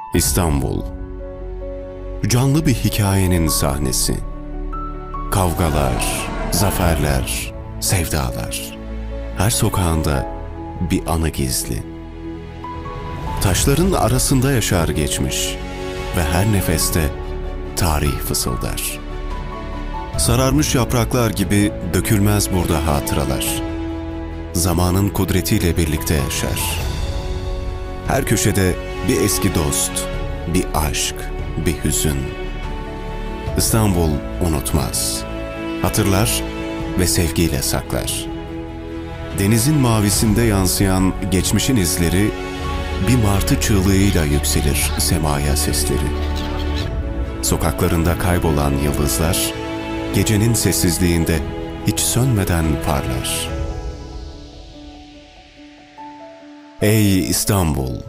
İstanbul, canlı bir hikayenin sahnesi. Kavgalar, zaferler, sevdalar. Her sokağında bir anı gizli. Taşların arasında yaşar geçmiş ve her nefeste tarih fısıldar. Sararmış yapraklar gibi dökülmez burada hatıralar. Zamanın kudretiyle birlikte yaşar. Her köşede bir eski dost, bir aşk, bir hüzün. İstanbul unutmaz, hatırlar ve sevgiyle saklar. Denizin mavisinde yansıyan geçmişin izleri, bir martı çığlığıyla yükselir semaya sesleri. Sokaklarında kaybolan yıldızlar, gecenin sessizliğinde hiç sönmeden parlar. Ey İstanbul!